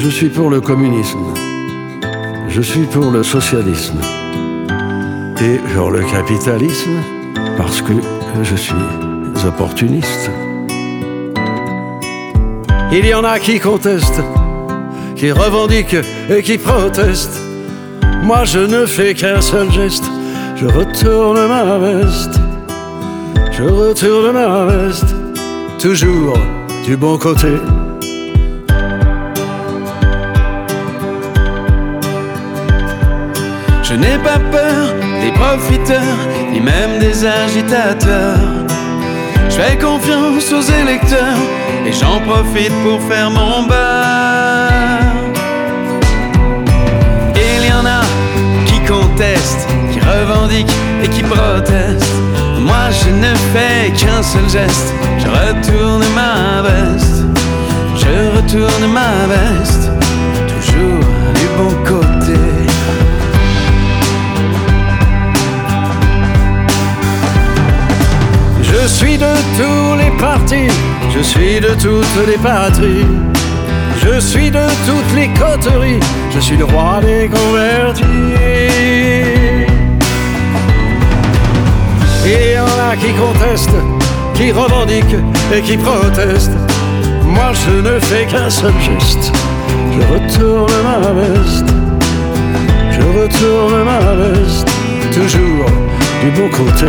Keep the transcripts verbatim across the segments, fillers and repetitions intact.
Je suis pour le communisme. Je suis pour le socialisme. Et pour le capitalisme, parce que je suis opportuniste. Il y en a qui contestent, qui revendiquent et qui protestent. Moi je ne fais qu'un seul geste, je retourne ma veste. Je retourne ma veste, toujours du bon côté. Je n'ai pas peur des profiteurs, ni même des agitateurs. Je fais confiance aux électeurs et j'en profite pour faire mon beurre. Il y en a qui contestent, qui revendiquent et qui protestent. Moi je ne fais qu'un seul geste, je retourne ma veste. Je retourne ma veste, toujours du bon côté. Je suis de tous les partis, je suis de toutes les patries. Je suis de toutes les coteries, je suis le roi des convertis. Et il y en a qui contestent, qui revendiquent et qui protestent. Moi je ne fais qu'un seul geste, je retourne ma veste. Je retourne ma veste, toujours du bon côté.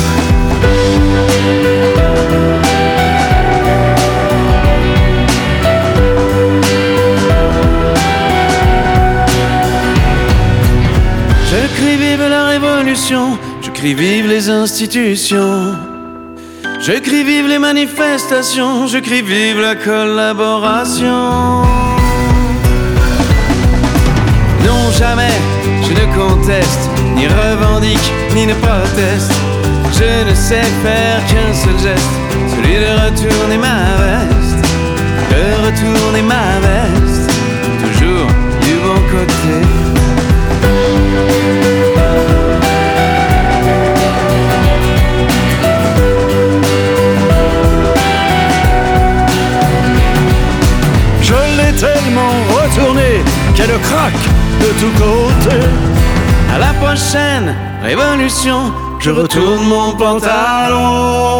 Je crie vive la révolution, je crie vive les institutions. Je crie vive les manifestations, je crie vive la collaboration. Non jamais je ne conteste, ni revendique, ni ne proteste. Je ne sais faire qu'un seul geste, celui de retourner ma veste. De retourner ma veste, toujours du bon côté. Je l'ai tellement retourné qu'elle craque de tous côtés. À la prochaine révolution, je retourne mon pantalon.